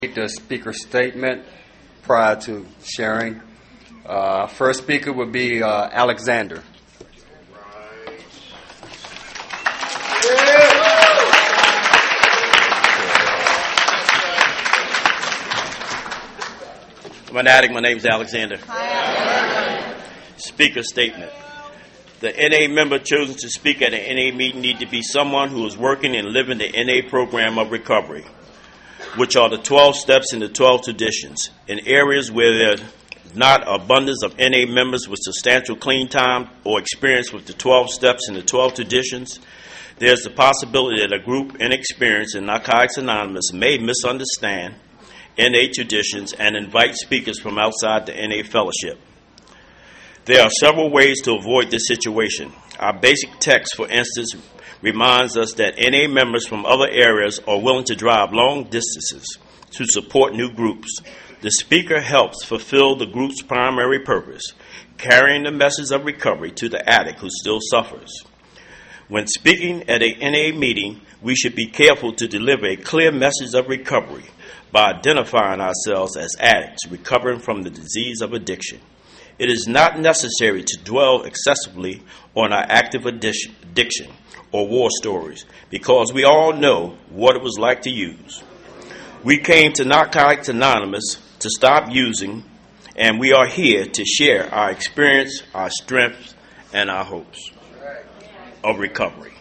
The speaker statement prior to sharing. First speaker would be Alexander. I'm an addict. My name is Alexander. Speaker statement. The NA member chosen to speak at an NA meeting need to be someone who is working and living the NA program of recovery, which are the 12 steps and the 12 traditions. In areas where there's not abundance of NA members with substantial clean time or experience with the 12 steps and the 12 traditions, there's the possibility that a group inexperienced in Narcotics Anonymous may misunderstand NA traditions and invite speakers from outside the NA fellowship. There are several ways to avoid this situation. Our basic text, for instance, reminds us that NA members from other areas are willing to drive long distances to support new groups. The speaker helps fulfill the group's primary purpose, carrying the message of recovery to the addict who still suffers. When speaking at a NA meeting, we should be careful to deliver a clear message of recovery by identifying ourselves as addicts recovering from the disease of addiction. It is not necessary to dwell excessively on our active addiction or war stories, because we all know what it was like to use. We came to Narcotics Anonymous to stop using, and we are here to share our experience, our strengths, and our hopes of recovery.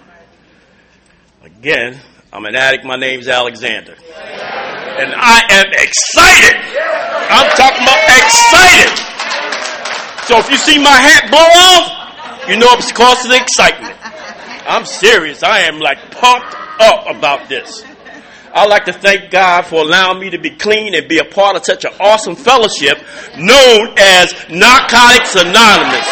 Again, I'm an addict. My name's Alexander. And I am excited. I'm talking about excited. So if you see my hat blow off, you know it's because of the excitement. I'm serious. I am pumped up about this. I'd like to thank God for allowing me to be clean and be a part of such an awesome fellowship known as Narcotics Anonymous.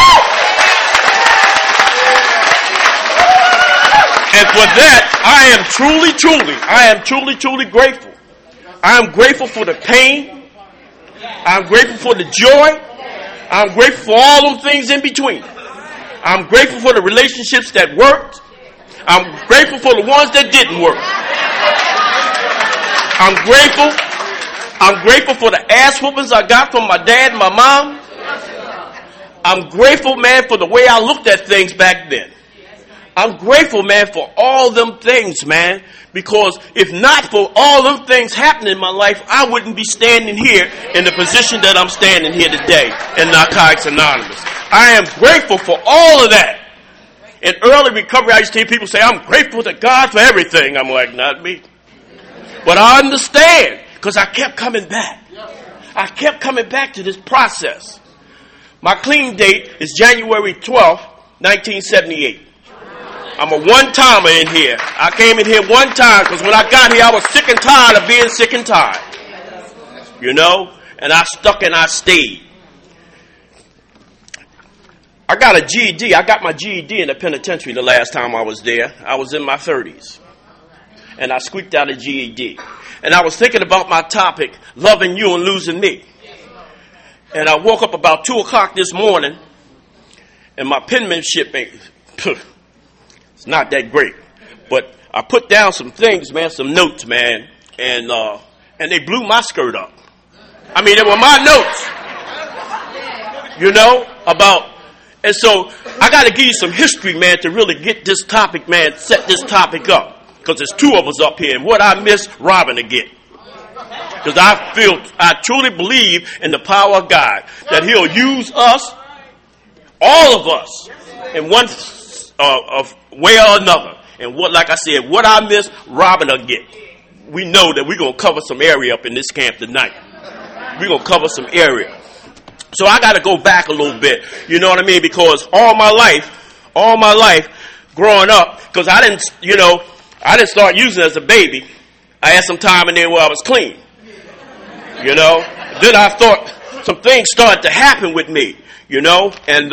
And for that, I am truly grateful. I am grateful for the pain. I'm grateful for the joy. I'm grateful for all those things in between. I'm grateful for the relationships that worked. I'm grateful for the ones that didn't work. I'm grateful for the ass whoopings I got from my dad and my mom. I'm grateful, man, for the way I looked at things back then. I'm grateful, man, for all them things, man, because if not for all them things happening in my life, I wouldn't be standing here in the position that I'm standing here today in Narcotics Anonymous. I am grateful for all of that. In early recovery, I used to hear people say, I'm grateful to God for everything. I'm like, not me. But I understand, because I kept coming back. I kept coming back to this process. My clean date is January 12th, 1978. I'm a one-timer in here. I came in here one time because when I got here, I was sick and tired of being sick and tired. You know? And I stuck and I stayed. I got a GED. I got my GED in the penitentiary the last time I was there. I was in my 30s. And I squeaked out a GED. And I was thinking about my topic, loving you and losing me. And I woke up about 2 o'clock this morning, and my penmanship it's not that great. But I put down some things, man, some notes, man, and they blew my skirt up. I mean, they were my notes, you know, and so I got to give you some history, man, to really get this topic, man, set this topic up. Because there's 2 of us up here, and what I miss Robin to get. Because I truly believe in the power of God, that he'll use us, all of us, in one way or another. And like I said, what I miss, Robin will get. We know that we're going to cover some area up in this camp tonight. We're going to cover some area. So I got to go back a little bit. You know what I mean? Because all my life, growing up, because I didn't start using as a baby. I had some time in there where I was clean. You know? Then I thought some things started to happen with me. You know? And,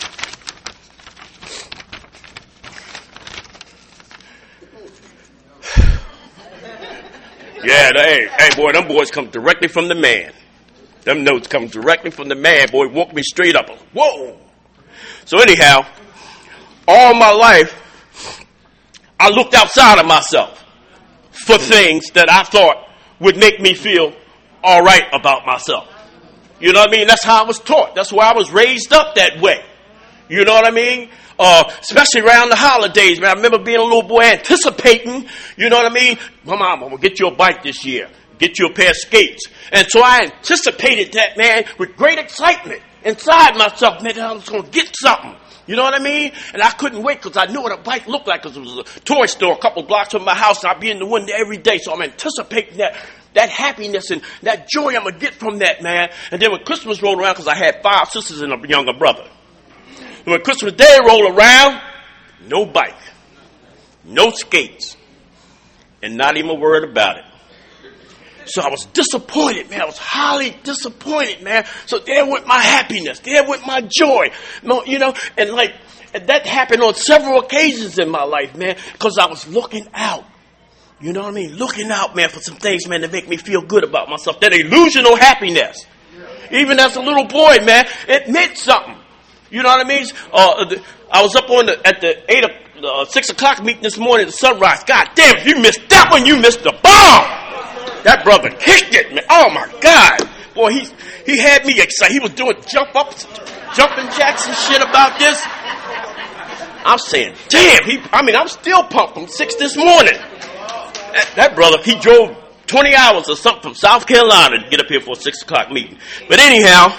yeah, hey, boy, them boys come directly from the man. Them notes come directly from the man, boy. Woke me straight up. Whoa. So anyhow, all my life, I looked outside of myself for things that I thought would make me feel all right about myself. You know what I mean? That's how I was taught. That's why I was raised up that way. You know what I mean? Especially around the holidays, man. I remember being a little boy anticipating, you know what I mean? My mom, I'm going to get you a bike this year. Get you a pair of skates. And so I anticipated that, man, with great excitement inside myself, man, I was going to get something. You know what I mean? And I couldn't wait because I knew what a bike looked like because it was a toy store a couple blocks from my house and I'd be in the window every day. So I'm anticipating that happiness and that joy I'm going to get from that, man. And then when Christmas rolled around, because I had 5 sisters and a younger brother. And when Christmas Day rolled around, no bike, no skates, and not even a word about it. So I was disappointed, man. I was highly disappointed, man. So there went my happiness. There went my joy. You know, and that happened on several occasions in my life, man, because I was looking out. You know what I mean? Looking out, man, for some things, man, that make me feel good about myself. That illusional happiness. Even as a little boy, man, it meant something. You know what I mean? I was up at the 6 o'clock meeting this morning at sunrise. God damn, if you missed that one, you missed the bomb. That brother kicked it, man. Oh my God. Boy, he had me excited. He was doing jumping jacks and shit about this. I'm saying, damn, I'm still pumped from 6 this morning. That brother, he drove 20 hours or something from South Carolina to get up here for a 6 o'clock meeting. But anyhow,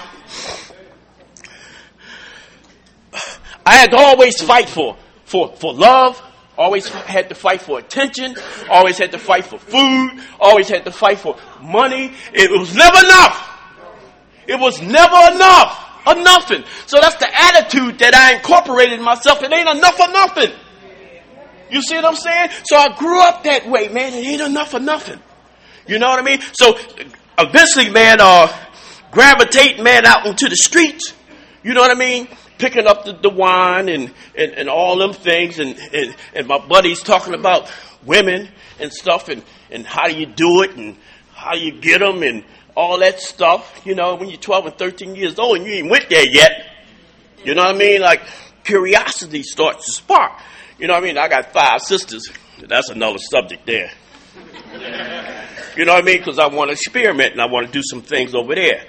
I had to always fight for love. Always had to fight for attention. Always had to fight for food. Always had to fight for money. It was never enough. It was never enough of nothing. So that's the attitude that I incorporated in myself. It ain't enough of nothing. You see what I'm saying? So I grew up that way, man. It ain't enough of nothing. You know what I mean? So eventually, man, gravitate, man, out into the streets. You know what I mean? Picking up the wine and all them things and my buddies talking about women and stuff and how do you do it and how you get them and all that stuff. You know, when you're 12 and 13 years old and you ain't went there yet. You know what I mean? Like curiosity starts to spark. You know what I mean? I got 5 sisters. That's another subject there. You know what I mean? Because I want to experiment and I want to do some things over there.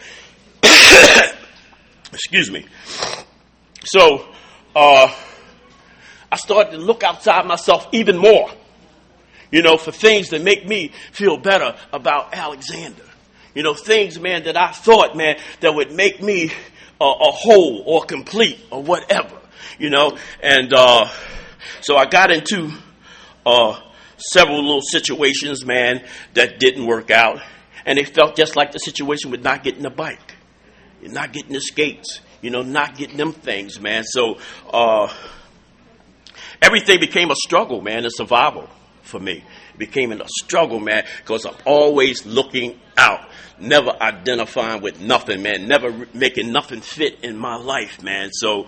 Excuse me. So, I started to look outside myself even more, you know, for things that make me feel better about Alexander. You know, things, man, that I thought, man, that would make me a whole or complete or whatever, you know. And so I got into several little situations, man, that didn't work out. And it felt just like the situation with not getting a bike, not getting the skates. You know, not getting them things, man. So everything became a struggle, man, a survival for me. It became a struggle, man, because I'm always looking out, never identifying with nothing, man, never making nothing fit in my life, man. So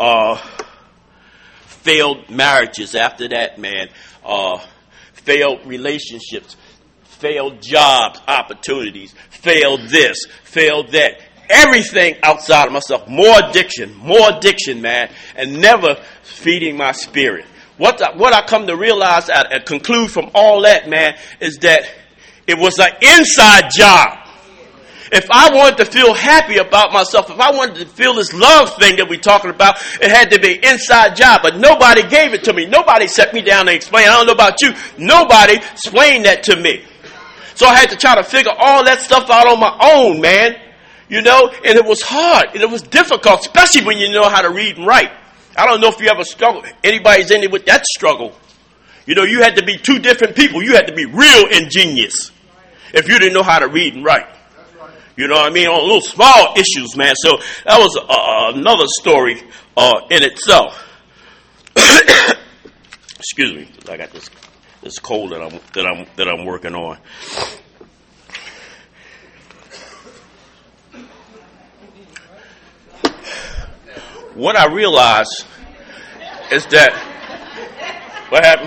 failed marriages after that, man, failed relationships, failed jobs, opportunities, failed this, failed that. Everything outside of myself, more addiction, man, and never feeding my spirit. What I come to realize and conclude from all that, man, is that it was an inside job. If I wanted to feel happy about myself, if I wanted to feel this love thing that we're talking about, it had to be an inside job. But nobody gave it to me. Nobody set me down and explained. I don't know about you. Nobody explained that to me. So I had to try to figure all that stuff out on my own, man. You know, and it was hard, and it was difficult, especially when you know how to read and write. I don't know if you ever struggled. Anybody's in it with that struggle. You know, you had to be 2 different people. You had to be real ingenious if you didn't know how to read and write. You know what I mean? On little small issues, man. So that was another story in itself. Excuse me, I got this cold that I'm working on. What I realized is that, what happened?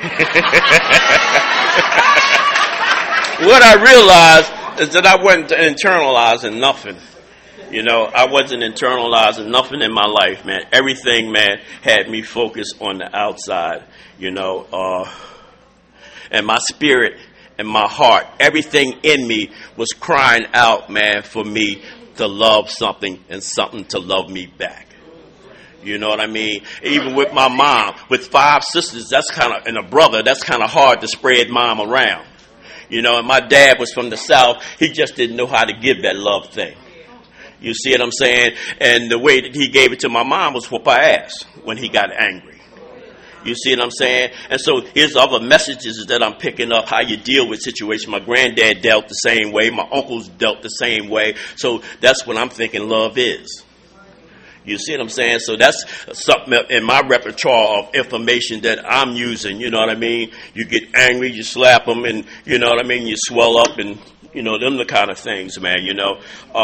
What I realized is that I wasn't internalizing nothing. You know, I wasn't internalizing nothing in my life, man. Everything, man, had me focused on the outside, you know, and my spirit and my heart, everything in me was crying out, man, for me to love something and something to love me back. You know what I mean? Even with my mom, with 5 sisters, and a brother, that's kind of hard to spread mom around. You know, and my dad was from the South. He just didn't know how to give that love thing. You see what I'm saying? And the way that he gave it to my mom was whoop her ass when he got angry. You see what I'm saying? And so here's other messages that I'm picking up, how you deal with situations. My granddad dealt the same way. My uncles dealt the same way. So that's what I'm thinking love is. You see what I'm saying? So that's something in my repertoire of information that I'm using. You know what I mean? You get angry, you slap them, and you know what I mean? You swell up, and you know, them the kind of things, man, you know.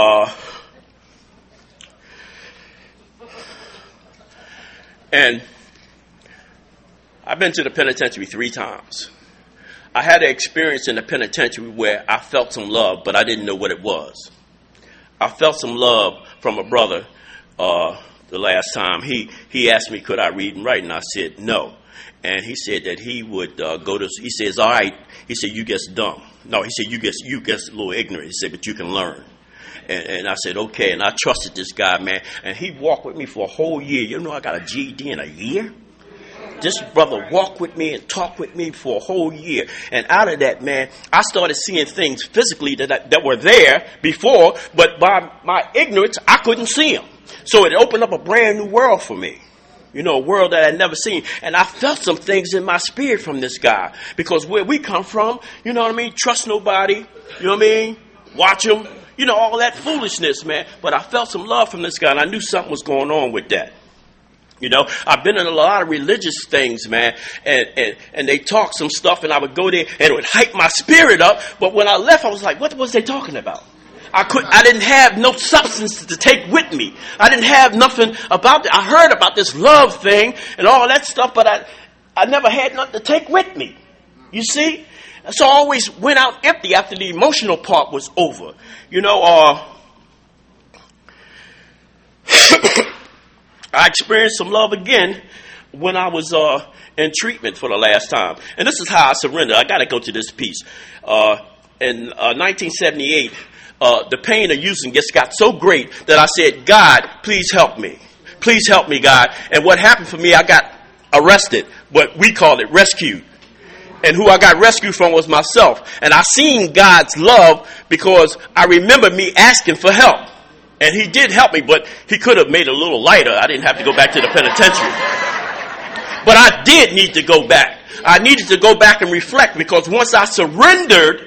And I've been to the penitentiary 3 times. I had an experience in the penitentiary where I felt some love, but I didn't know what it was. I felt some love from a brother the last time. He asked me, could I read and write? And I said, no. And he said that he would he says, all right. He said, you just dumb. No, he said, you just a little ignorant. He said, but you can learn. And I said, okay. And I trusted this guy, man. And he walked with me for a whole year. You know, I got a GED in a year. This brother walked with me and talked with me for a whole year. And out of that, man, I started seeing things physically that were there before, but by my ignorance, I couldn't see them. So it opened up a brand new world for me. You know, a world that I'd never seen. And I felt some things in my spirit from this guy. Because where we come from, you know what I mean? Trust nobody. You know what I mean? Watch them. You know, all that foolishness, man. But I felt some love from this guy, and I knew something was going on with that. You know, I've been in a lot of religious things, man, and they talk some stuff, and I would go there, and it would hype my spirit up. But when I left, I was like, what was they talking about? I didn't have no substance to take with me. I didn't have nothing about it. I heard about this love thing and all that stuff, but I never had nothing to take with me. You see? So I always went out empty after the emotional part was over. You know, I experienced some love again when I was in treatment for the last time. And this is how I surrendered. I got to go to this piece. In 1978, the pain of using just got so great that I said, God, please help me. Please help me, God. And what happened for me, I got arrested, but we call it rescued. And who I got rescued from was myself. And I seen God's love because I remember me asking for help. And he did help me, but he could have made it a little lighter. I didn't have to go back to the penitentiary. But I did need to go back. I needed to go back and reflect because once I surrendered,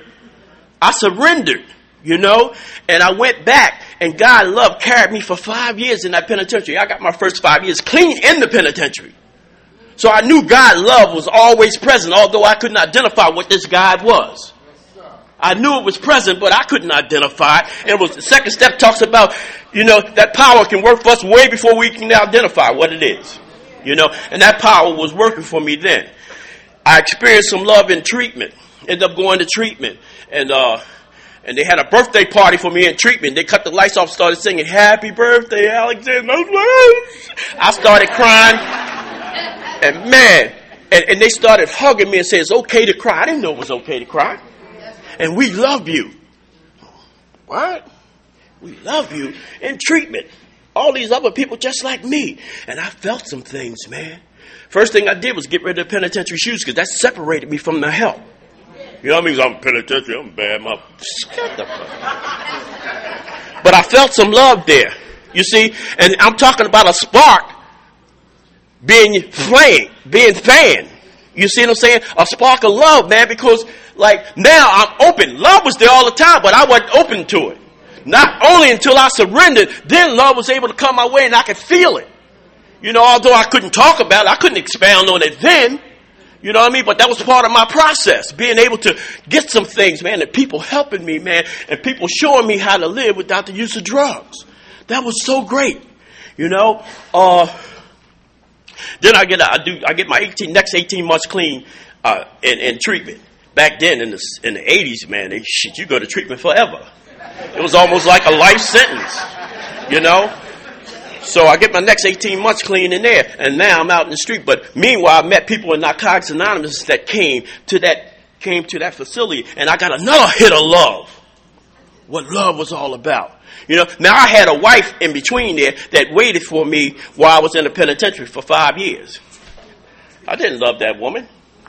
you know, and I went back and God love carried me for 5 years in that penitentiary. I got my first 5 years clean in the penitentiary. So I knew God love was always present, although I couldn't identify what this God was. I knew it was present, but I couldn't identify it. And it was the second step talks about, you know, that power can work for us way before we can identify what it is. You know, and that power was working for me then. I experienced some love in treatment. Ended up going to treatment. And they had a birthday party for me in treatment. They cut the lights off, started singing, "Happy birthday, Alexander." I started crying. And man, and they started hugging me and saying, "It's okay to cry." I didn't know it was okay to cry. And we love you. What? We love you in treatment. All these other people just like me. And I felt some things, man. First thing I did was get rid of the penitentiary shoes because that separated me from the help. You know what I mean? I'm penitentiary, I'm bad. Shut the fuck up. But I felt some love there. You see? And I'm talking about a spark being fanned. You see what I'm saying? A spark of love, man, because like now I'm open. Love was there all the time, but I wasn't open to it. Not only until I surrendered, then love was able to come my way and I could feel it. You know, although I couldn't talk about it, I couldn't expound on it then. You know what I mean? But that was part of my process, being able to get some things, man, and people helping me, man, and people showing me how to live without the use of drugs. That was so great. You know, then I get my next 18 months clean in treatment. Back then in the 80s, man, you go to treatment forever. It was almost like a life sentence, you know. So I get my next 18 months clean in there, and now I'm out in the street. But meanwhile, I met people in Narcotics Anonymous that came to that came to that facility and I got another hit of love. What love was all about. Now I had a wife in between there that waited for me while I was in the penitentiary for 5 years. I didn't love that woman.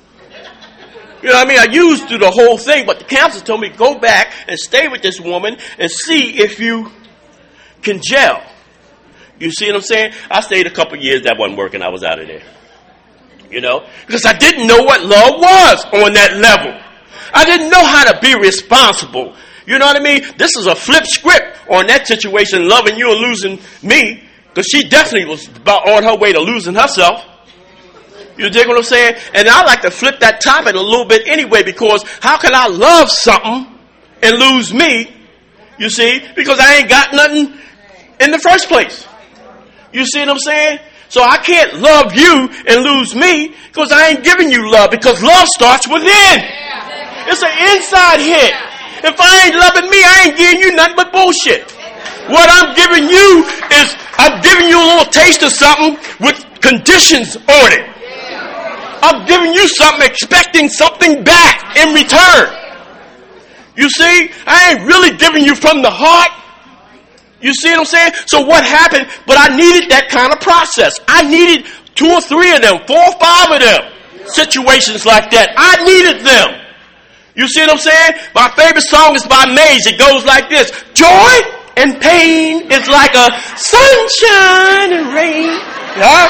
I used through the whole thing, but the counselor told me, go back and stay with this woman and see if you can gel. You see what I'm saying? I stayed a couple years. That wasn't working. I was out of there. Because I didn't know what love was on that level. I didn't know how to be responsible. You know what I mean? This is a flip script on that situation, loving you and losing me, because she definitely was about on her way to losing herself. You dig what I'm saying? And I like to flip that topic a little bit anyway, because how can I love something and lose me? You see? Because I ain't got nothing in the first place. You see what I'm saying? So I can't love you and lose me because I ain't giving you love, because love starts within. It's an inside hit. If I ain't loving me, I ain't giving you nothing but bullshit. What I'm giving you is I'm giving you a little taste of something with conditions on it. I'm giving you something expecting something back in return. You see, I ain't really giving you from the heart. You see what I'm saying? So what happened? But I needed that kind of process. I needed 2 or 3 of them, 4 or 5 of them. Situations like that. I needed them. You see what I'm saying? My favorite song is by Maze. It goes like this. Joy and pain is like a sunshine and rain. Yeah?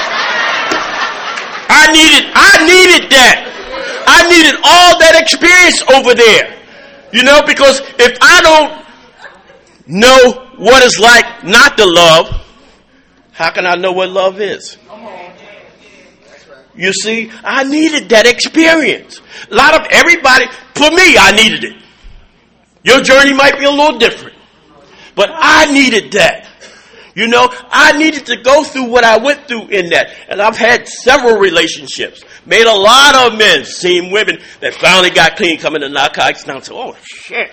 I needed that. I needed all that experience over there. Because if I don't know what it's like not to love, how can I know what love is? You see, I needed that experience. A lot of everybody, for me, I needed it. Your journey might be a little different, but I needed that. I needed to go through what I went through in that. And I've had several relationships. Made a lot of amends. Seen women that finally got clean coming to narcotics now and say, oh, shit.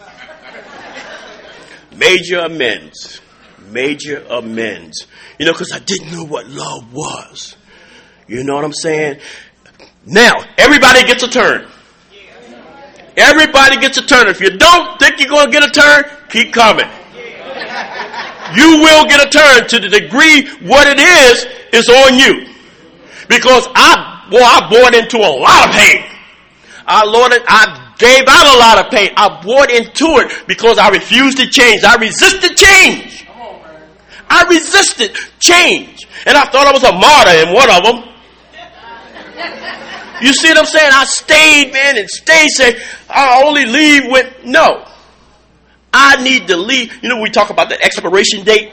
Major amends. Major amends. Because I didn't know what love was. You know what I'm saying? Now, everybody gets a turn. Everybody gets a turn. If you don't think you're going to get a turn, keep coming. You will get a turn. To the degree what it is on you. Because I bought into a lot of pain. I gave out a lot of pain. I bought into it because I refused to change. I resisted change. I resisted change. And I thought I was a martyr in one of them. You see what I'm saying? I stayed, man, and stayed saying, I only leave with, no. I need to leave. We talk about the expiration date.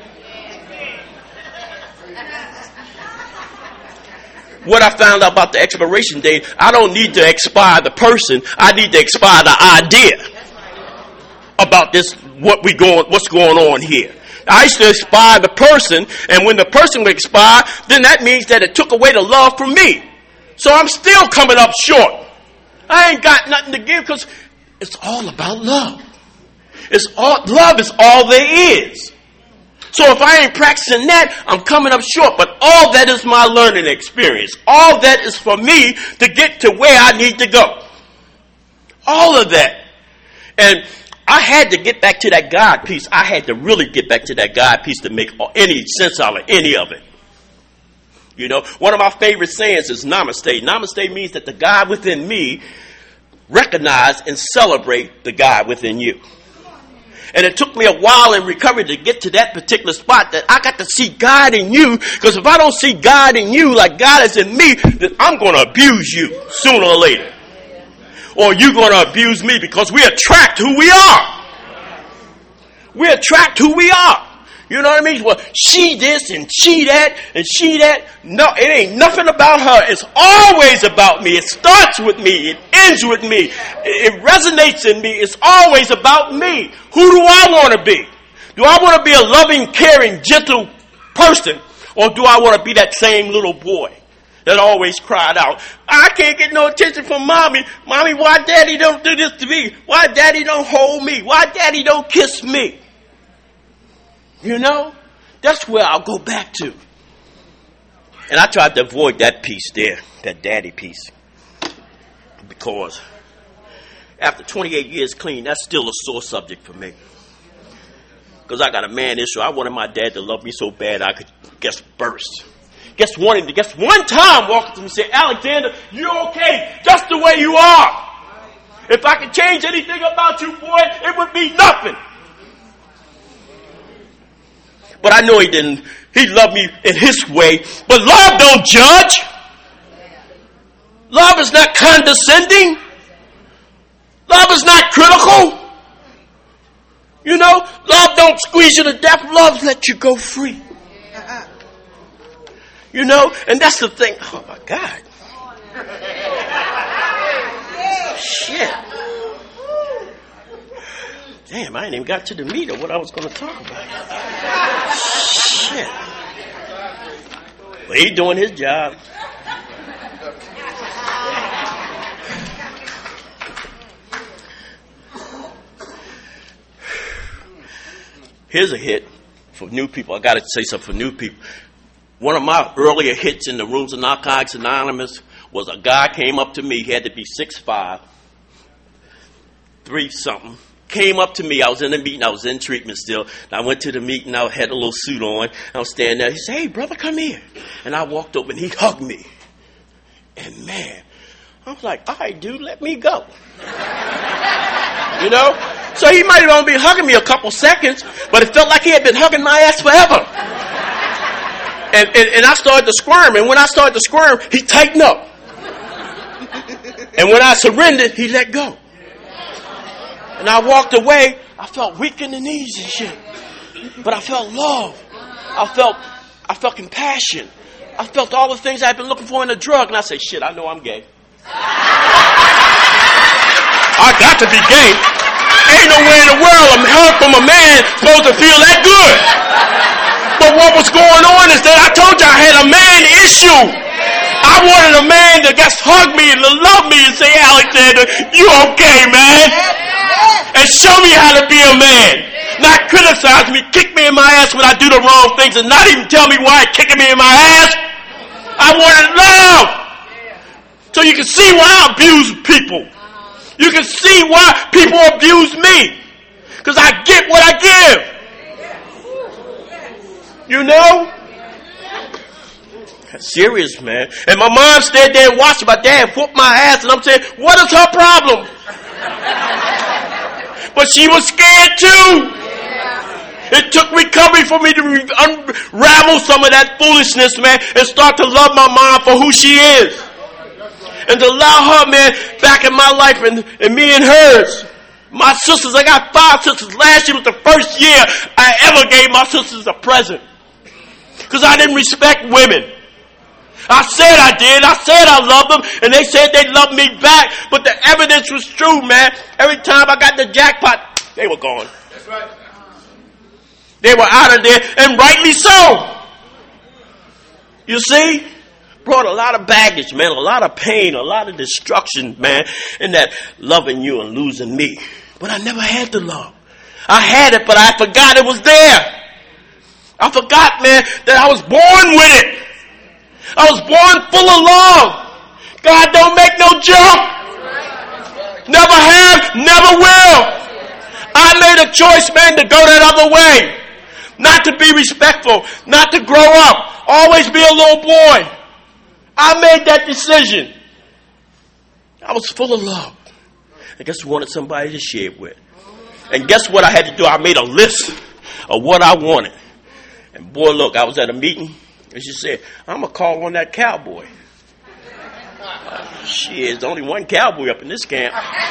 What I found out about the expiration date, I don't need to expire the person. I need to expire the idea about this, what's going on here. I used to expire the person, and when the person would expire, then that means that it took away the love from me. So I'm still coming up short. I ain't got nothing to give because it's all about love. Love is all there is. So if I ain't practicing that, I'm coming up short. But all that is my learning experience. All that is for me to get to where I need to go. All of that. And I had to get back to that God piece. I had to really get back to that God piece to make any sense out of any of it. One of my favorite sayings is namaste. Namaste means that the God within me recognize and celebrate the God within you. And it took me a while in recovery to get to that particular spot that I got to see God in you. Because if I don't see God in you like God is in me, then I'm going to abuse you sooner or later. Or you're going to abuse me, because we attract who we are. We attract who we are. You know what I mean? Well, she this and she that and she that. No, it ain't nothing about her. It's always about me. It starts with me. It ends with me. It resonates in me. It's always about me. Who do I want to be? Do I want to be a loving, caring, gentle person? Or do I want to be that same little boy that always cried out, I can't get no attention from mommy. Mommy, why daddy don't do this to me? Why daddy don't hold me? Why daddy don't kiss me? That's where I'll go back to. And I tried to avoid that piece there, that daddy piece. Because After 28 years clean, that's still a sore subject for me. Because I got a man issue. I wanted my dad to love me so bad I could burst. Just one time walk up to me and say, Alexander, you're okay just the way you are. If I could change anything about you, boy, it would be nothing. But I know he didn't. He loved me in his way. But love don't judge. Love is not condescending. Love is not critical. You know, love don't squeeze you to death. Love lets you go free. You know, and that's the thing. Oh, my God. Shit. Damn, I ain't even got to the meat of what I was going to talk about. Shit. Well, he doing his job. Here's a hit for new people. I got to say something for new people. One of my earlier hits in the Rooms of Narcotics Anonymous was a guy came up to me. He had to be 6'5", 3-something. Came up to me. I was in a meeting. I was in treatment still. And I went to the meeting. I had a little suit on. I was standing there. He said, hey, brother, come here. And I walked over and he hugged me. And man, I was like, all right, dude, let me go. You know? So he might have only been hugging me a couple seconds, but it felt like he had been hugging my ass forever. And I started to squirm. And when I started to squirm, he tightened up. And when I surrendered, he let go. And I walked away. I felt weak in the knees and shit. But I felt love. I felt compassion. I felt all the things I've been looking for in a drug. And I said, shit, I know I'm gay. I got to be gay. Ain't nowhere in the world I'm heard from a man supposed to feel that good. But what was going on is that I told you I had a man issue. I wanted a man to just hug me and to love me and say, Alexander, you okay, man? And show me how to be a man. Not criticize me, kick me in my ass when I do the wrong things and not even tell me why you're kicking me in my ass. I wanted love. So you can see why I abuse people. You can see why people abuse me. Because I get what I give. You know? That's serious, man. And my mom stayed there and watched my dad whoop my ass. And I'm saying, what is her problem? But she was scared too. It took recovery for me to unravel some of that foolishness, man, and start to love my mom for who she is. And to allow her, man, back in my life and me and hers. My sisters, I got 5 sisters. Last year was the first year I ever gave my sisters a present. Because I didn't respect women. I said I did. I said I loved them. And they said they loved me back. But the evidence was true, man. Every time I got the jackpot, they were gone. That's right. They were out of there. And rightly so. You see? Brought a lot of baggage, man. A lot of pain. A lot of destruction, man. In that loving you and losing me. But I never had the love. I had it, but I forgot it was there. I forgot, man, that I was born with it. I was born full of love. God don't make no joke. Never have, never will. I made a choice, man, to go that other way. Not to be respectful. Not to grow up. Always be a little boy. I made that decision. I was full of love. I just wanted somebody to share it with. And guess what I had to do? I made a list of what I wanted. And boy, look, I was at a meeting, and she said, I'm going to call on that cowboy. Shit, there's only one cowboy up in this camp.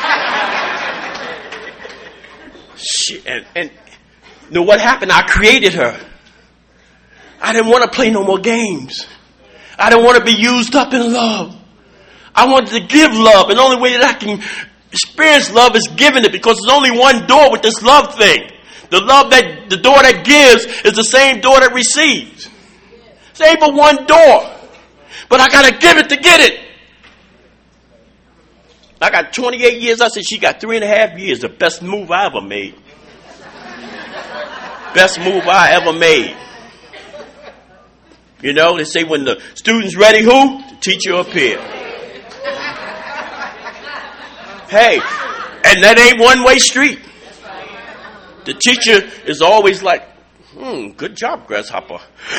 Shit, and you know what happened? I created her. I didn't want to play no more games. I didn't want to be used up in love. I wanted to give love, and the only way that I can experience love is giving it, because there's only one door with this love thing. The door that gives is the same door that receives. It's ain't but one door. But I gotta give it to get it. I got 28 years. I said she got 3.5 years. The best move I ever made. Best move I ever made. You know, they say when the student's ready, who? The teacher appear. Hey, And that ain't one-way street. The teacher is always like, good job, Grasshopper.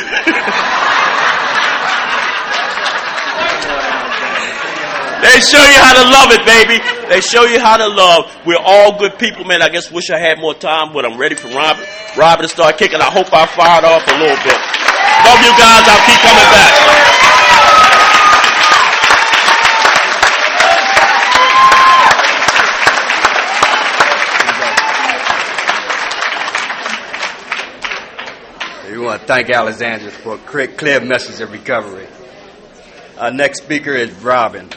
They show you how to love it, baby. They show you how to love. We're all good people, man. I just wish I had more time, but I'm ready for Robin to start kicking. I hope I fired off a little bit. Love you guys. I'll keep coming back. We want to thank Alexandra for a clear message of recovery. Our next speaker is Robin.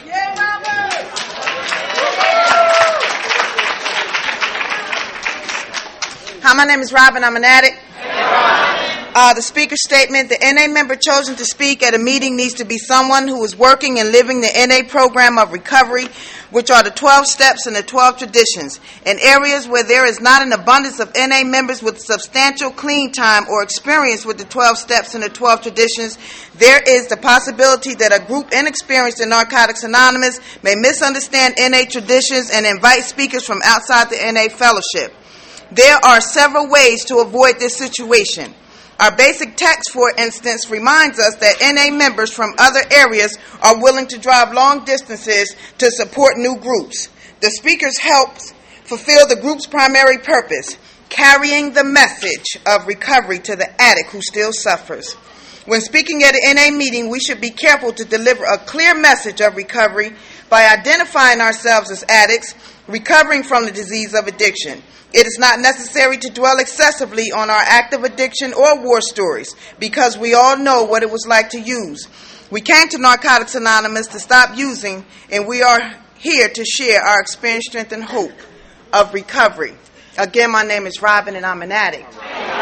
Hi, my name is Robin. I'm an addict. The speaker's statement: the NA member chosen to speak at a meeting needs to be someone who is working and living the NA program of recovery, which are the 12 steps and the 12 traditions. In areas where there is not an abundance of NA members with substantial clean time or experience with the 12 steps and the 12 traditions, there is the possibility that a group inexperienced in Narcotics Anonymous may misunderstand NA traditions and invite speakers from outside the NA fellowship. There are several ways to avoid this situation. Our basic text, for instance, reminds us that NA members from other areas are willing to drive long distances to support new groups. The speakers help fulfill the group's primary purpose, carrying the message of recovery to the addict who still suffers. When speaking at an NA meeting, we should be careful to deliver a clear message of recovery by identifying ourselves as addicts recovering from the disease of addiction. It is not necessary to dwell excessively on our active addiction or war stories, because we all know what it was like to use. We came to Narcotics Anonymous to stop using, and we are here to share our experience, strength, and hope of recovery. Again, my name is Robin, and I'm an addict.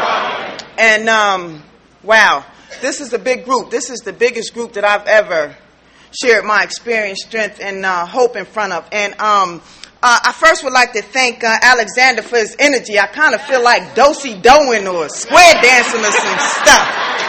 And, wow, this is a big group. This is the biggest group that I've ever shared my experience, strength, and hope in front of. And I first would like to thank Alexander for his energy. I kind of feel like do-si-doing or square dancing or some stuff.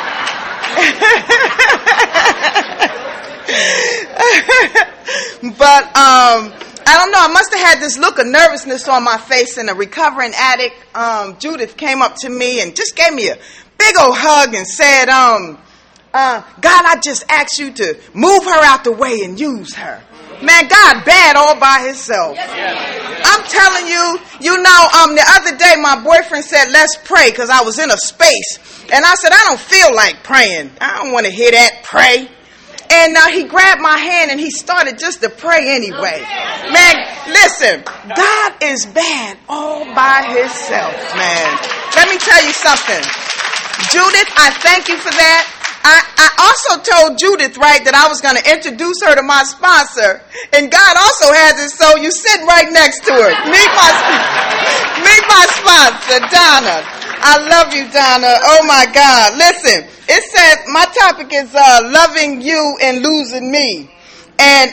But I don't know. I must have had this look of nervousness on my face, and a recovering addict, Judith, came up to me and just gave me a big old hug and said, God, I just asked you to move her out the way and use her. Man, God bad all by himself. I'm telling you, the other day my boyfriend said, let's pray, because I was in a space. And I said, I don't feel like praying. I don't want to hear that, pray. And he grabbed my hand and he started just to pray anyway. Man, listen, God is bad all by himself, man. Let me tell you something. Judith, I thank you for that. I also told Judith, right, that I was going to introduce her to my sponsor, and God also has it so you sit right next to her. Meet my sponsor, Donna. I love you, Donna. Oh my God. Listen, it says my topic is loving you and losing me. And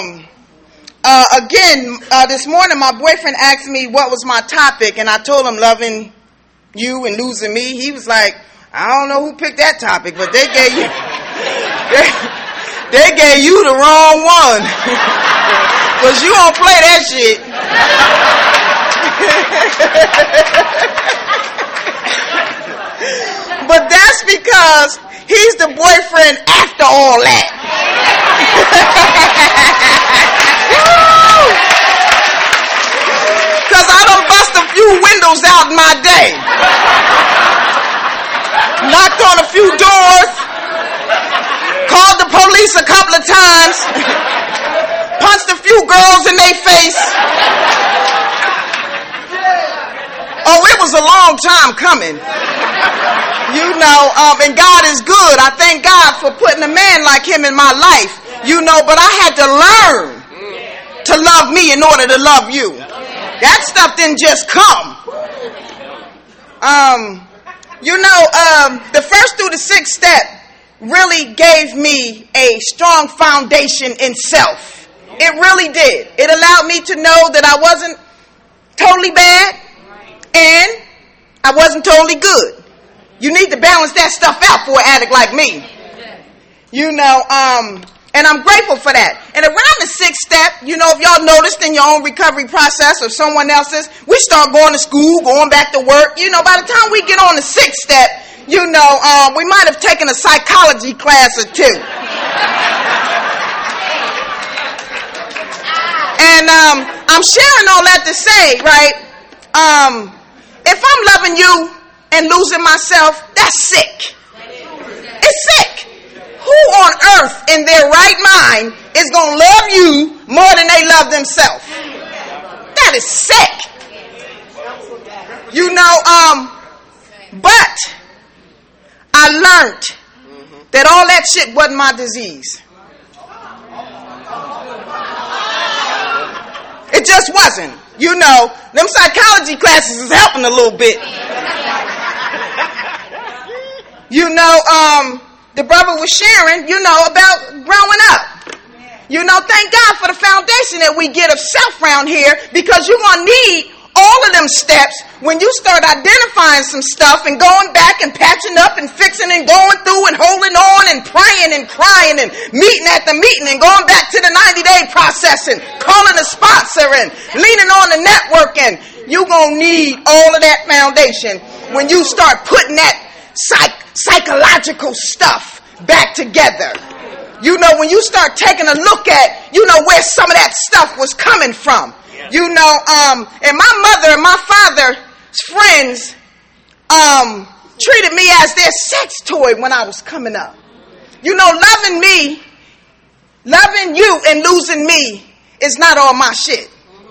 again, this morning my boyfriend asked me what was my topic, and I told him loving you and losing me. He was like, I don't know who picked that topic, but they gave you the wrong one. Because you don't play that shit. But that's because he's the boyfriend after all that. Because I done bust a few windows out in my day. Knocked on a few doors, called the police a couple of times, punched a few girls in their face. Oh, it was a long time coming. And God is good. I thank God for putting a man like him in my life. But I had to learn to love me in order to love you. That stuff didn't just come. The first through the sixth step really gave me a strong foundation in self. It really did. It allowed me to know that I wasn't totally bad and I wasn't totally good. You need to balance that stuff out for an addict like me. And I'm grateful for that. And around the 6th step, you know, if y'all noticed in your own recovery process or someone else's, we start going to school, going back to work. You know, by the time we get on the 6th step, you know, we might have taken a psychology class or two. And I'm sharing all that to say, right, if I'm loving you and losing myself, that's sick. It's sick. Who on earth in their right mind is going to love you more than they love themselves? That is sick. You know, but I learned that all that shit wasn't my disease. It just wasn't. You know, them psychology classes is helping a little bit. You know, the brother was sharing, you know, about growing up. You know, thank God for the foundation that we get of self around here, because you're going to need all of them steps when you start identifying some stuff and going back and patching up and fixing and going through and holding on and praying and crying and meeting at the meeting and going back to the 90-day process and calling a sponsor and leaning on the network. And you're going to need all of that foundation when you start putting that psychological stuff back together. You know, when you start taking a look at, you know, where some of that stuff was coming from. You know, and my mother and my father's friends treated me as their sex toy when I was coming up. You know, loving me, loving you and losing me is not all my shit.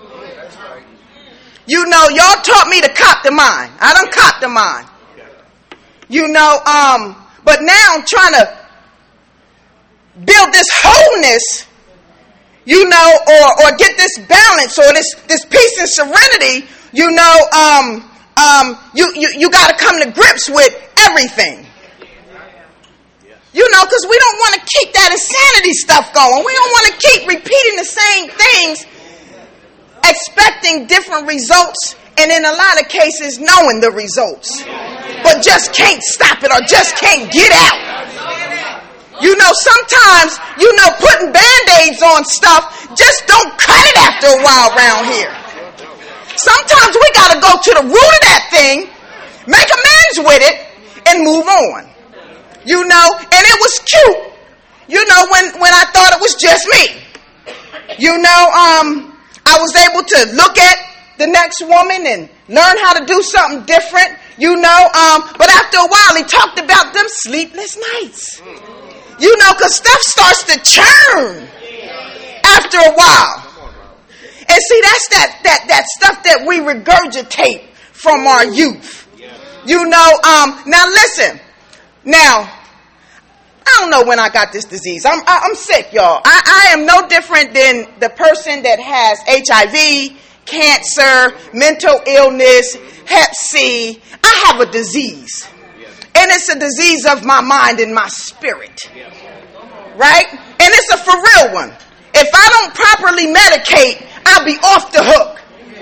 You know, y'all taught me to cop the mind. I done copped the mind. You know, but now I'm trying to build this wholeness, you know, or get this balance or this peace and serenity. You know, you got to come to grips with everything. You know, because we don't want to keep that insanity stuff going. We don't want to keep repeating the same things, expecting different results, and in a lot of cases knowing the results, but just can't stop it or just can't get out. You know, sometimes, you know, putting Band-Aids on stuff just don't cut it after a while around here. Sometimes we got to go to the root of that thing, make amends with it, and move on. You know, and it was cute, you know, when I thought it was just me. You know, I was able to look at the next woman and learn how to do something different, you know, but after a while he talked about them sleepless nights. You know, because stuff starts to churn after a while. And see, that's that stuff that we regurgitate from our youth. You know, now listen. Now, I don't know when I got this disease. I'm sick, y'all. I am no different than the person that has HIV, cancer, mental illness, Hep C. I have a disease. And it's a disease of my mind and my spirit. Right? And it's a for real one. If I don't properly medicate, I'll be off the hook.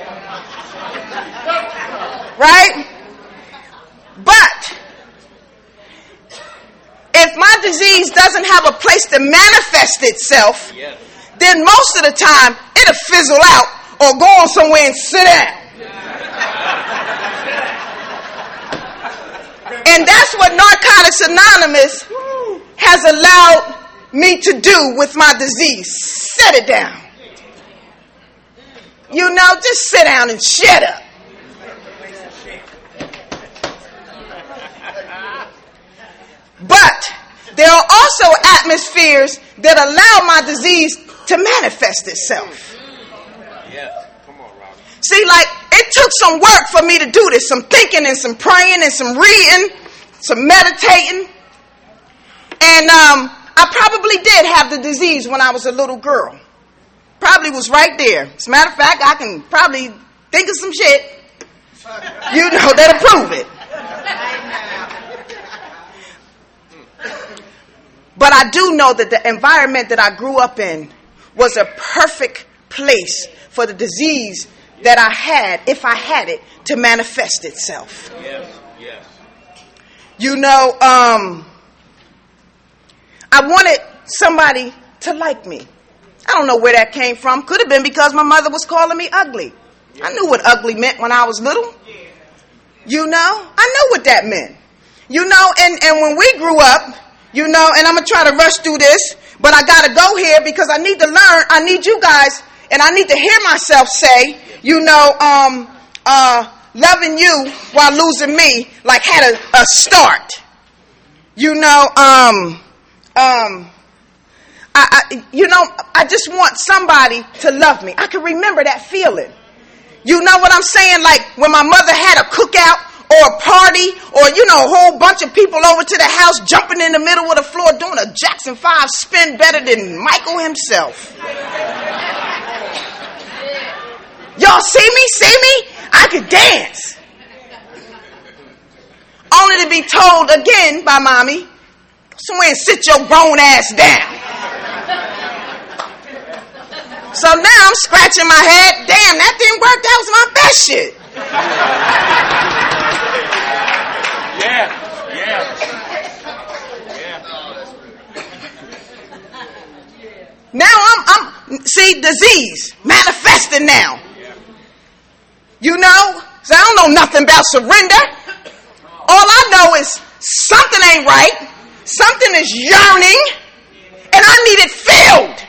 Right? But if my disease doesn't have a place to manifest itself, then most of the time it'll fizzle out or go on somewhere and sit down. And that's what Narcotics Anonymous has allowed me to do with my disease. Sit it down. You know, just sit down and shut up. But there are also atmospheres that allow my disease to manifest itself. See, like, it took some work for me to do this. Some thinking and some praying and some reading, some meditating. And I probably did have the disease when I was a little girl. Probably was right there. As a matter of fact, I can probably think of some shit, you know, that'll prove it. But I do know that the environment that I grew up in was a perfect place for the disease that I had, if I had it, to manifest itself. Yes. You know, I wanted somebody to like me. I don't know where that came from. Could have been because my mother was calling me ugly. I knew what ugly meant when I was little. You know, I knew what that meant. You know, and when we grew up, you know, and I'm going to try to rush through this, but I got to go here because I need to learn. I need you guys, and I need to hear myself say, you know, loving you while losing me, like had a start. You know, I just want somebody to love me. I can remember that feeling. You know what I'm saying? Like when my mother had a cookout or a party or, you know, a whole bunch of people over to the house jumping in the middle of the floor doing a Jackson 5 spin better than Michael himself. Y'all see me? I could dance. Only to be told again by mommy, somewhere and sit your grown ass down. So now I'm scratching my head. Damn, that didn't work. That was my best shit. Yeah. Now I'm see, disease manifesting now. You know, so I don't know nothing about surrender. All I know is something ain't right. Something is yearning, and I need it filled.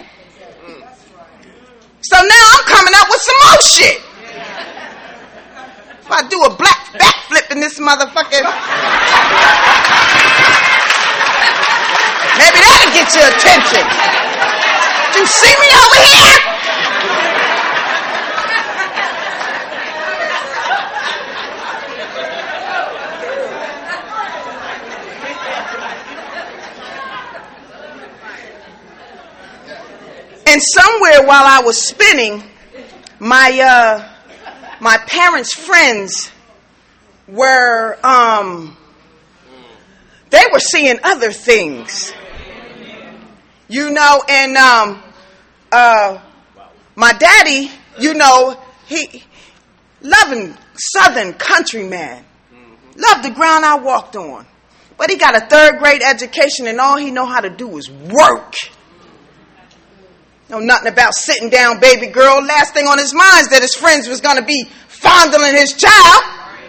So now I'm coming up with some more shit. If I do a black backflip in this motherfucker, maybe that'll get your attention. You see me over here? And somewhere while I was spinning, my parents' friends were they were seeing other things, you know. And my daddy, you know, he loving Southern country man, loved the ground I walked on, but he got a 3rd grade education, and all he know how to do is work. Know nothing about sitting down, baby girl. Last thing on his mind is that his friends was going to be fondling his child.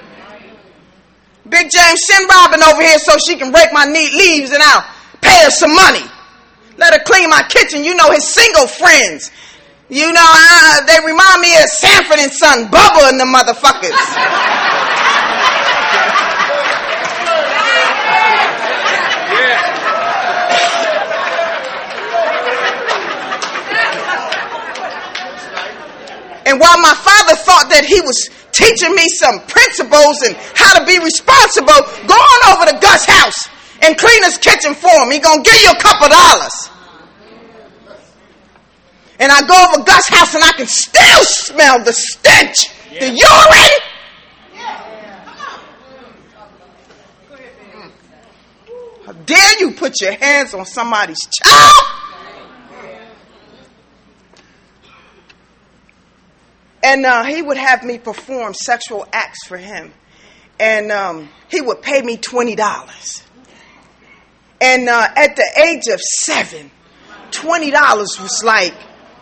Big James, send Robin over here so she can rake my leaves and I'll pay her some money. Let her clean my kitchen. You know, his single friends. You know, they remind me of Sanford and Son, Bubba and the motherfuckers. And while my father thought that he was teaching me some principles and how to be responsible, go on over to Gus' house and clean his kitchen for him. He gonna give you a couple dollars. And I go over Gus' house and I can still smell the stench, the urine. How dare you put your hands on somebody's child? And he would have me perform sexual acts for him. And he would pay me $20. And at the age of 7, $20 was like,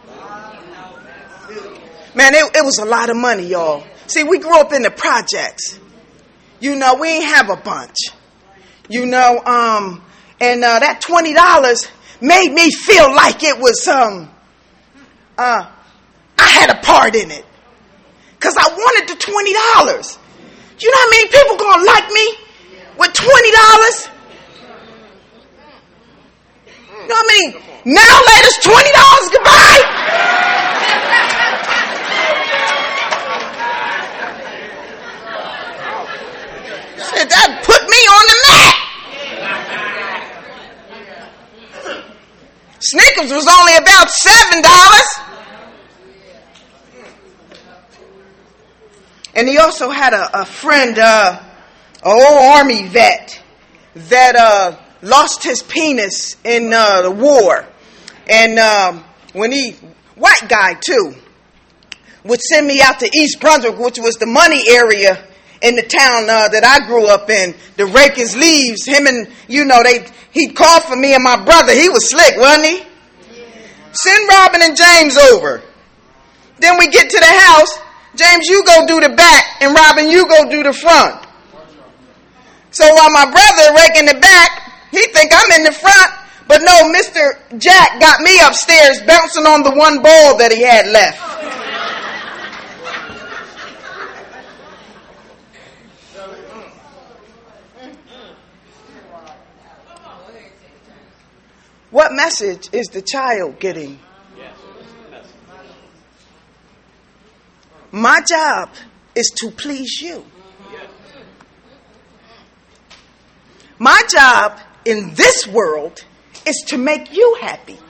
man, it was a lot of money, y'all. See, we grew up in the projects. You know, we ain't have a bunch. You know, and that $20 made me feel like it was, I had a part in it. Because I wanted the $20. You know how many people going to like me with $20? You know how many now ladies $20 goodbye? Shit, that put me on the map. Snickers was only about $7. And he also had a friend, an old army vet, that lost his penis in the war. And when white guy too, would send me out to East Brunswick, which was the money area in the town that I grew up in, to rake his leaves. Him and, you know, he'd call for me and my brother. He was slick, wasn't he? Send Robin and James over. Then we get to the house. James, you go do the back, and Robin, you go do the front. So while my brother raking the back, he think I'm in the front. But no, Mr. Jack got me upstairs bouncing on the one ball that he had left. What message is the child getting? My job is to please you. My job in this world is to make you happy.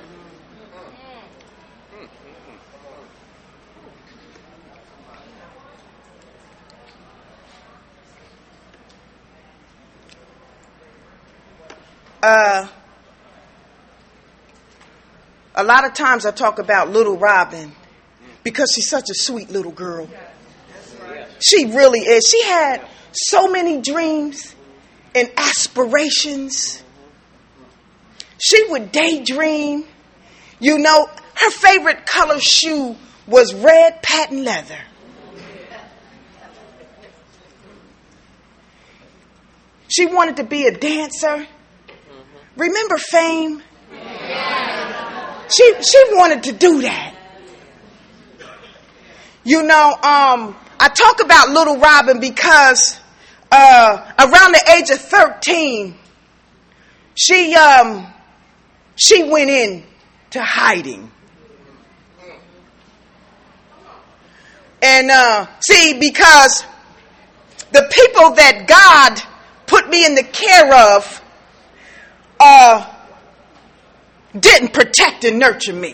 A lot of times I talk about little Robin because she's such a sweet little girl. She really is. She had so many dreams and aspirations. She would daydream. You know, her favorite color shoe was red patent leather. She wanted to be a dancer. Remember Fame? She wanted to do that. You know, I talk about little Robin because around the age of 13, she went into hiding. And see, because the people that God put me in the care of didn't protect and nurture me.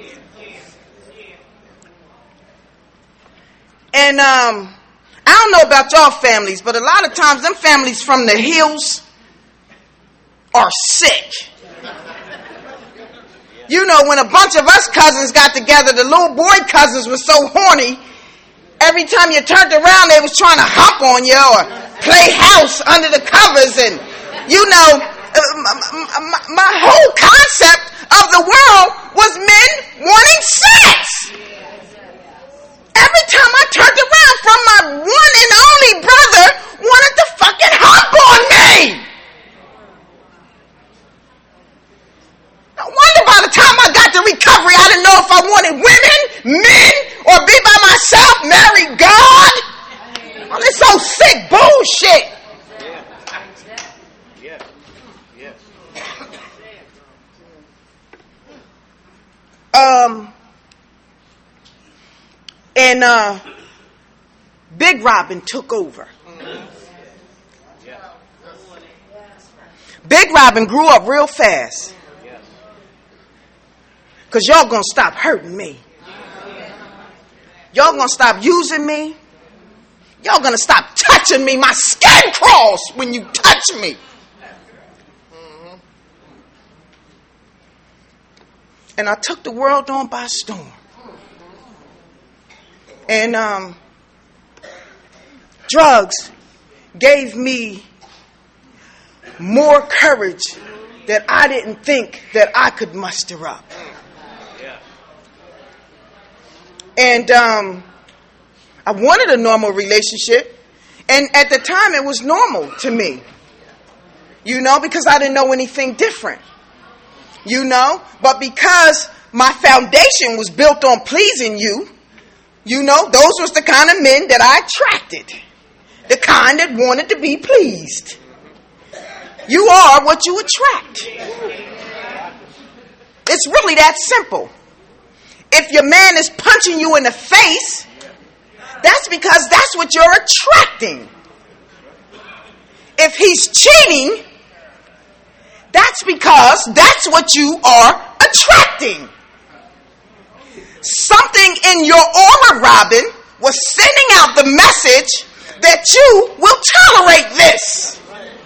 And I don't know about y'all families, but a lot of times them families from the hills are sick. You know, when a bunch of us cousins got together, the little boy cousins were so horny. Every time you turned around, they was trying to hop on you or play house under the covers. And, you know, my whole concept of the world was men wanting sex. Every time I turned around from my one and only brother wanted to fucking hop on me. No wonder by the time I got to recovery, I didn't know if I wanted women, men, or be by myself, marry God. Oh, this so sick bullshit. And Big Robin took over. Big Robin grew up real fast. Because y'all gonna stop hurting me. Y'all gonna stop using me. Y'all gonna stop touching me. My skin crawls when you touch me. And I took the world on by storm. And drugs gave me more courage that I didn't think that I could muster up. And I wanted a normal relationship. And at the time, it was normal to me. You know, because I didn't know anything different. You know, but because my foundation was built on pleasing you, you know, those was the kind of men that I attracted. The kind that wanted to be pleased. You are what you attract. It's really that simple. If your man is punching you in the face, that's because that's what you're attracting. If he's cheating, that's because that's what you are attracting. Something in your aura, Robin, was sending out the message that you will tolerate this.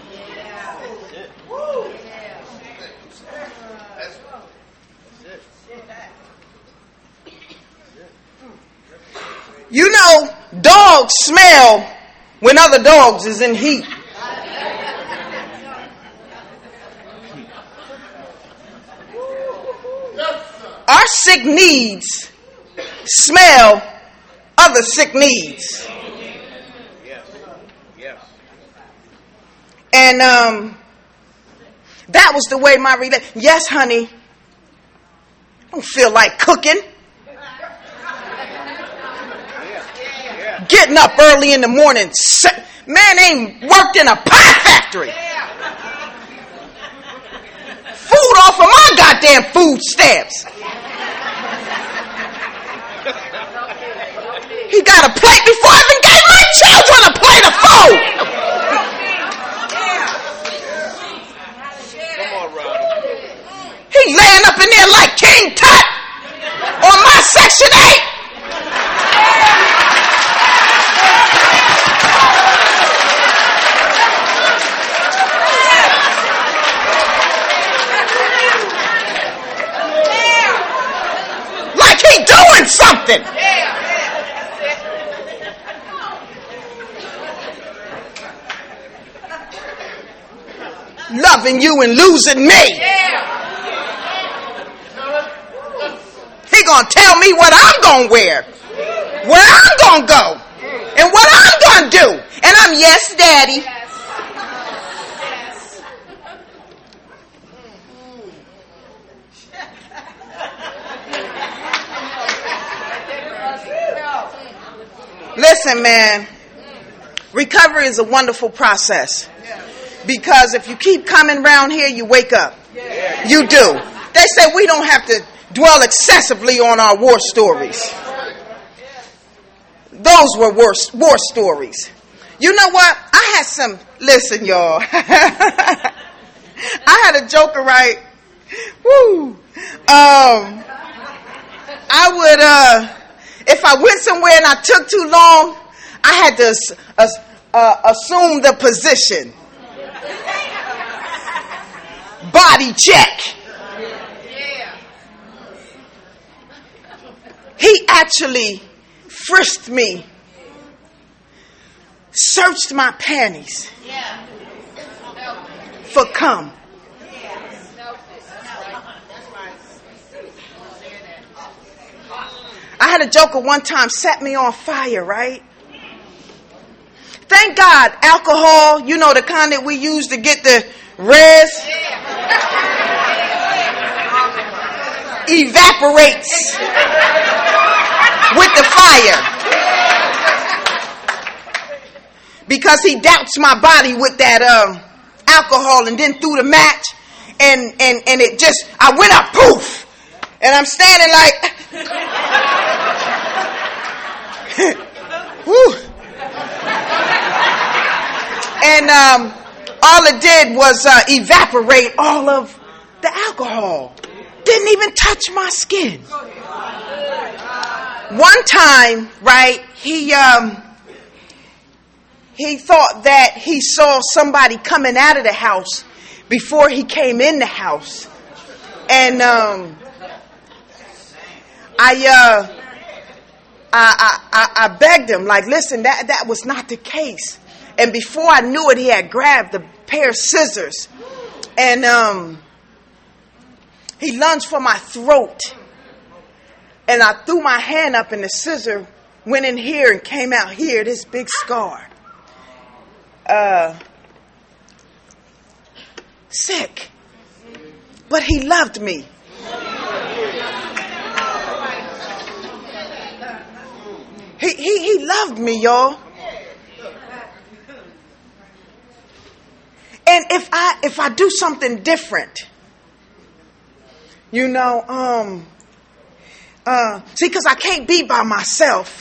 You know, dogs smell when other dogs is in heat. our sick needs smell other sick needs. And that was the way my yes, honey, I don't feel like cooking. Getting up early in the morning, man ain't worked in a pie factory. Food off of my goddamn food stamps. He got a plate before I even gave my children a plate of food. He laying up in there like King Tut on my Section 8. Like he doing something. Loving you and losing me. He gonna tell me what I'm gonna wear, where I'm gonna go, and what I'm gonna do. And I'm, yes, Daddy. Listen, man, recovery is a wonderful process. Because if you keep coming around here, you wake up. You do. They say we don't have to dwell excessively on our war stories. Those were war stories. You know what? I had some, listen, y'all. I had a joker, right? Woo. I would, if I went somewhere and I took too long, I had to assume the position. Body check. He actually frisked me, searched my panties for cum. I had a joker one time set me on fire, right? Thank God, alcohol, you know, the kind that we use to get the res, evaporates with the fire. Because he doused my body with that alcohol and then threw the match and it just, I went up, poof, and I'm standing like, whew. And all it did was evaporate all of the alcohol. Didn't even touch my skin. One time, right, he thought that he saw somebody coming out of the house before he came in the house. And I begged him, like, listen, that was not the case. And before I knew it, he had grabbed a pair of scissors. And he lunged for my throat. And I threw my hand up and the scissor went in here and came out here, this big scar. Sick. But he loved me. He loved me, y'all. And if I do something different, you know, see, because I can't be by myself.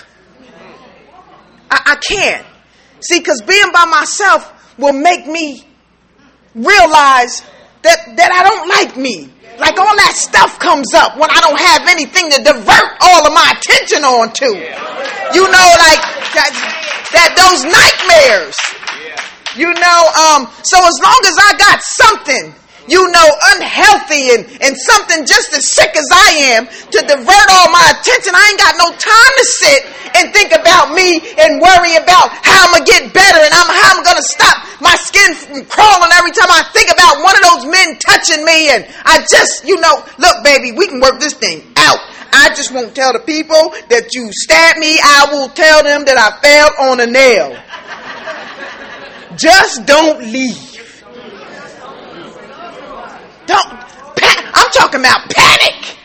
I can't. See, because being by myself will make me realize that I don't like me. Like all that stuff comes up when I don't have anything to divert all of my attention onto. You know, like that those nightmares. You know, so as long as I got something unhealthy and something just as sick as I am to divert all my attention. I ain't got no time to sit and think about me and worry about how I'm going to get better and how I'm going to stop my skin from crawling every time I think about one of those men touching me. And I just, look, baby, we can work this thing out. I just won't tell the people that you stabbed me. I will tell them that I fell on a nail. Just don't leave. I'm talking about panic.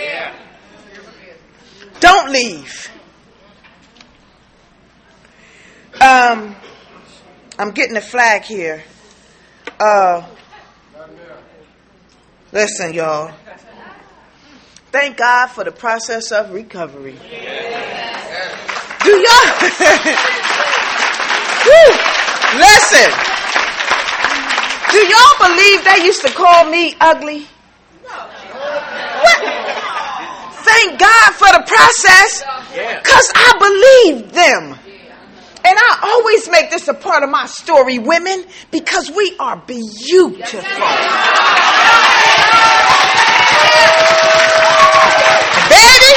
Don't leave. I'm getting a flag here. Listen, y'all. Thank God for the process of recovery. Do y'all? Listen. Do y'all believe they used to call me ugly? What? Thank God for the process, because I believed them. And I always make this a part of my story, women, because we are beautiful. Baby,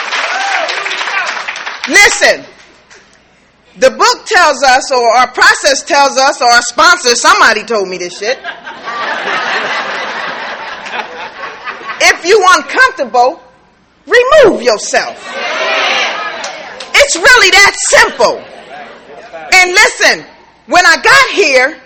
listen. The book tells us, or our process tells us, or our sponsor, somebody told me this shit. If you uncomfortable, remove yourself. It's really that simple. And listen, when I got here,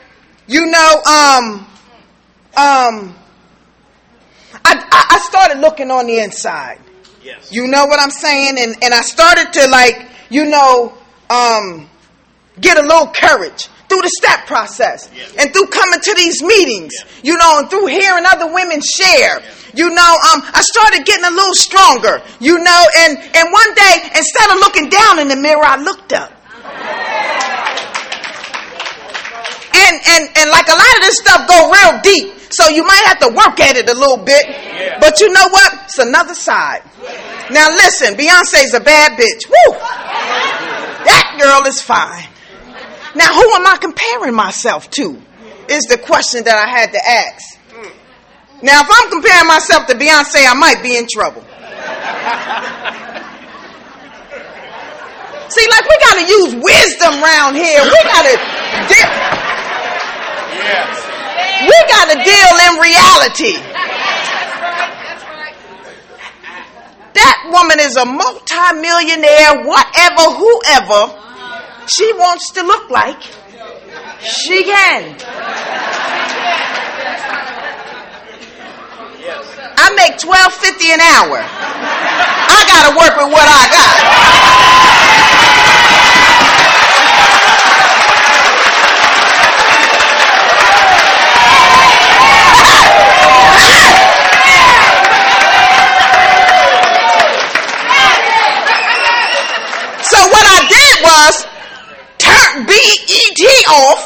I started looking on the inside. Yes. You know what I'm saying? And I started to get a little courage through the step process, and through coming to these meetings, and through hearing other women share, I started getting a little stronger, and one day, instead of looking down in the mirror, I looked up. And like a lot of this stuff go real deep, so you might have to work at it a little bit, but you know what? It's another side. Now listen, Beyonce's a bad bitch. Woo! That girl is fine. Now, who am I comparing myself to? Is the question that I had to ask. Now, if I'm comparing myself to Beyonce, I might be in trouble. See, we got to use wisdom around here. We got to deal in reality. That woman is a multi-millionaire, whatever, whoever she wants to look like. She can. I make $12.50 an hour. I got to work with what I got. So what I did was turn BET off.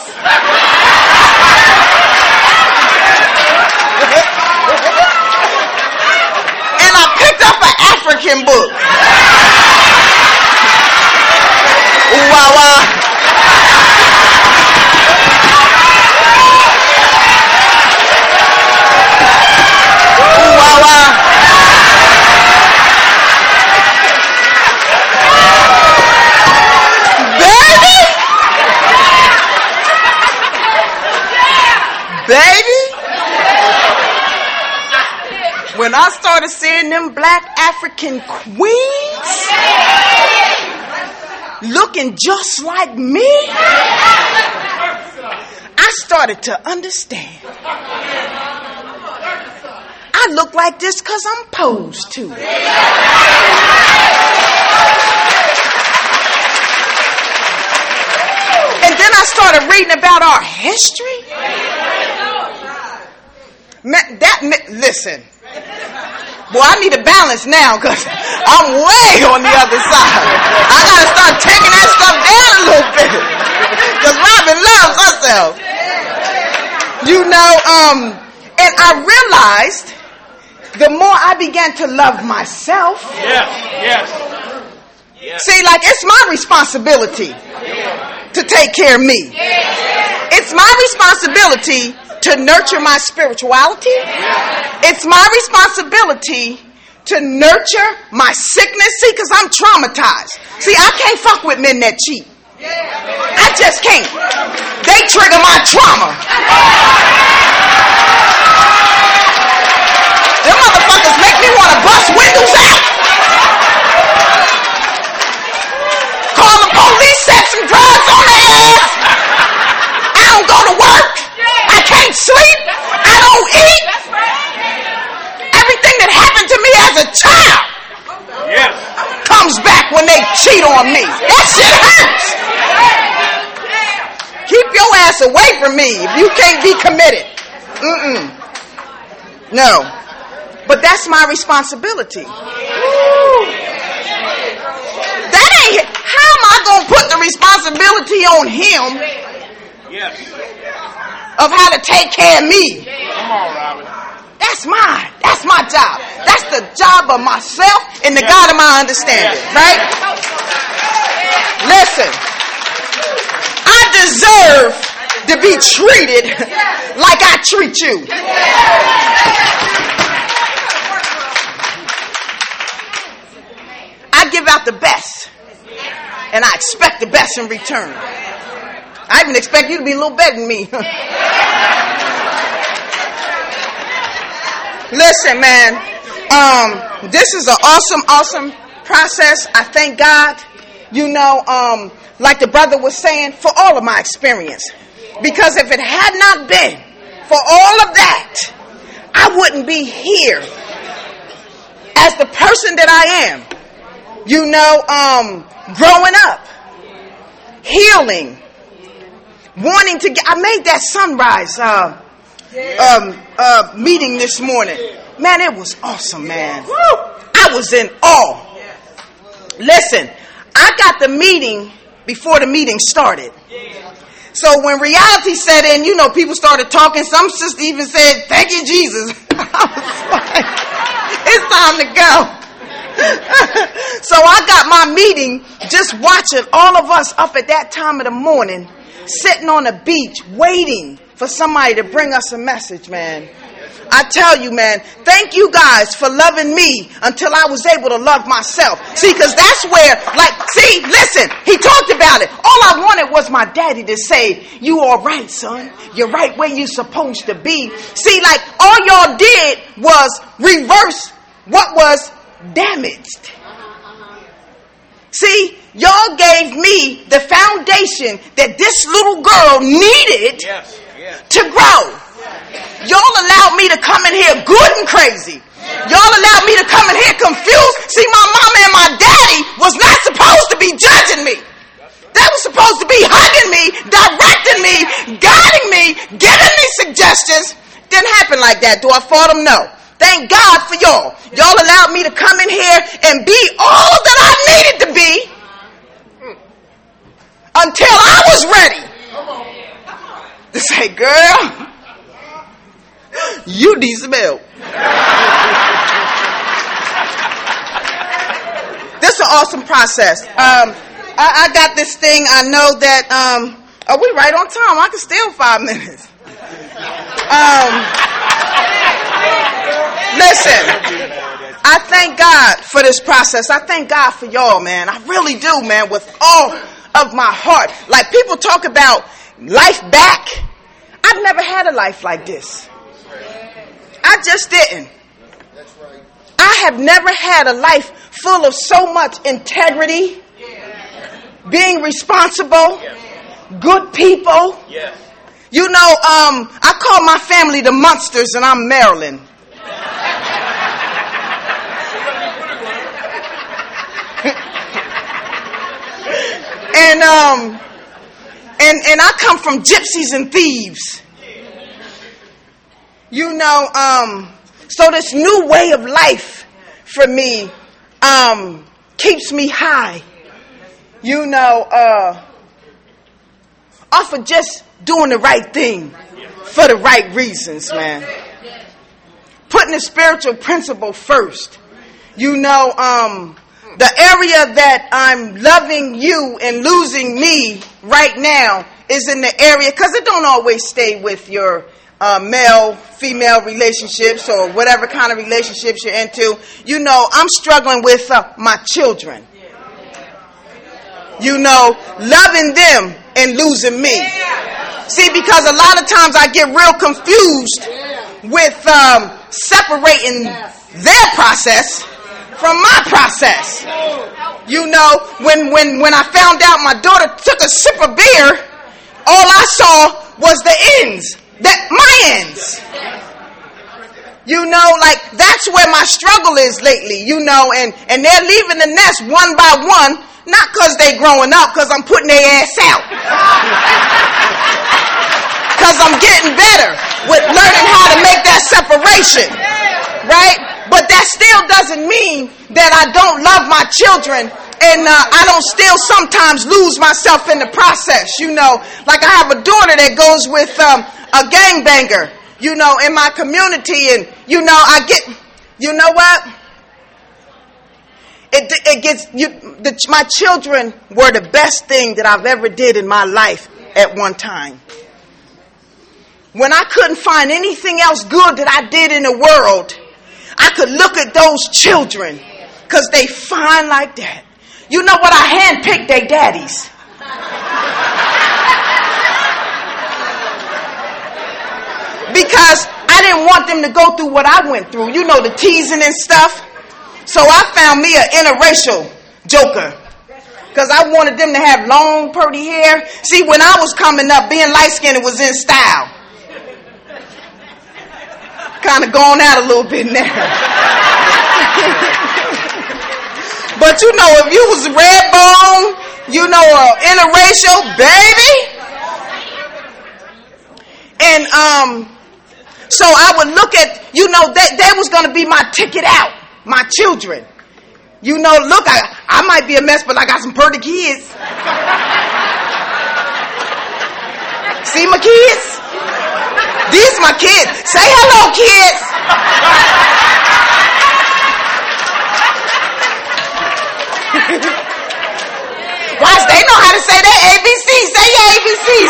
And I picked up an African book. Ooh, wah, wah. Ooh, wah, wah. Baby, when I started seeing them black African queens looking just like me, I started to understand. I look like this because I'm posed to. And then I started reading about our history. Listen, boy, I need a balance now because I'm way on the other side. I got to start taking that stuff down a little bit because Robin loves herself. And I realized the more I began to love myself. Yes. See, it's my responsibility to take care of me. It's my responsibility to nurture my spirituality. It's my responsibility to nurture my sickness. See, because I'm traumatized. See, I can't fuck with men that cheat. I just can't. They trigger my trauma. Them motherfuckers make me want to bust windows out. Call the police, set some drugs on their ass. I don't go to work. I can't sleep. I don't eat. Everything that happened to me as a child comes back when they cheat on me. That shit hurts. Keep your ass away from me if you can't be committed. No. But that's my responsibility. That ain't, how am I going to put the responsibility on him of how to take care of me? Come on, Robin. That's mine. That's my job. That's the job of myself and the God of my understanding, right? Listen, I deserve to be treated like I treat you. I give out the best, and I expect the best in return. I even expect you to be a little better than me. Listen, man, this is an awesome process. I thank God, like the brother was saying, for all of my experience. Because if it had not been for all of that, I wouldn't be here as the person that I am. Growing up, healing, wanting to get, I made that sunrise meeting this morning. Man, it was awesome, man. I was in awe. Listen, I got the meeting before the meeting started. So when reality set in, people started talking. Some sister even said, "Thank you, Jesus." I was like, it's time to go. So I got my meeting just watching all of us up at that time of the morning, sitting on the beach, waiting for somebody to bring us a message, man. I tell you, man, thank you guys for loving me until I was able to love myself. See, because that's where, listen, he talked about it. All I wanted was my daddy to say, "You all right, son. You're right where you're supposed to be." See, all y'all did was reverse what was damaged. See, y'all gave me the foundation that this little girl needed to grow. Y'all allowed me to come in here good and crazy. Y'all allowed me to come in here confused. See, my mama and my daddy was not supposed to be judging me. They were supposed to be hugging me, directing me, guiding me, giving me suggestions. Didn't happen like that. Do I fault them? No. Thank God for y'all. Y'all allowed me to come in here and be all that I needed to be until I was ready to say, "Girl, you need some help." This is an awesome process. I got this thing. I know that, are we right on time? I can steal 5 minutes. Listen, I thank God for this process. I thank God for y'all, man. I really do, man, with all of my heart. Like, people talk about life back. I've never had a life like this. I just didn't. I have never had a life full of so much integrity, being responsible, good people. I call my family the Munsters, and I'm Maryland. And I come from gypsies and thieves. So this new way of life for me keeps me high. Off of just doing the right thing for the right reasons, man. Putting the spiritual principle first. The area that I'm loving you and losing me right now is in the area, because it don't always stay with your male-female relationships or whatever kind of relationships you're into. You know, I'm struggling with my children. You know, loving them and losing me. See, because a lot of times I get real confused with separating their process from my process. You know, when I found out my daughter took a sip of beer, all I saw was the ends. My ends. You know, like, that's where my struggle is lately, you know, and they're leaving the nest one by one, not because they growing up, because I'm putting their ass out. Because I'm getting better with learning how to make that separation, right? But that still doesn't mean that I don't love my children and I don't still sometimes lose myself in the process, you know. Like, I have a daughter that goes with a gangbanger, you know, in my community, and, you know, you know what? My children were the best thing that I've ever did in my life at one time. When I couldn't find anything else good that I did in the world, I could look at those children because they fine like that. You know what? I handpicked their daddies. Because I didn't want them to go through what I went through. You know, the teasing and stuff. So I found me an interracial joker. Because I wanted them to have long, pretty hair. See, when I was coming up, being light-skinned was in style. Kind of gone out a little bit now. But you know, if you was red bone, you know, interracial, baby. And so I would look at, you know, that was going to be my ticket out, my children. You know, look, I might be a mess, but I got some pretty kids. See my kids? These my kids. Say hello, kids. Watch, they know how to say their ABC. Say your ABCs,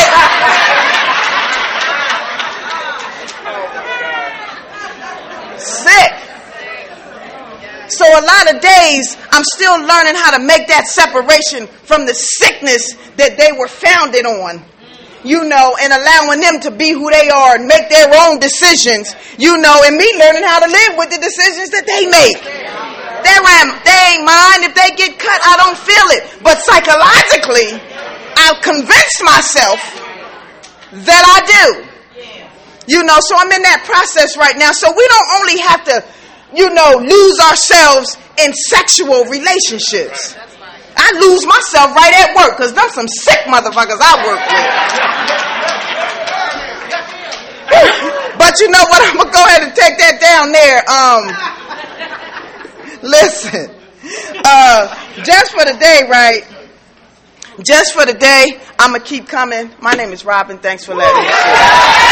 kids. Sick. So a lot of days, I'm still learning how to make that separation from the sickness that they were founded on. You know, and allowing them to be who they are and make their own decisions, you know, and me learning how to live with the decisions that they make. They ain't mine. If they get cut, I don't feel it. But psychologically, I've convinced myself that I do. You know, so I'm in that process right now. So we don't only have to, you know, lose ourselves in sexual relationships. I lose myself right at work because there's some sick motherfuckers I work with. But you know what? I'm going to go ahead and take that down there. Listen, just for the day, right? Just for the day, I'm going to keep coming. My name is Robin. Thanks for letting me share.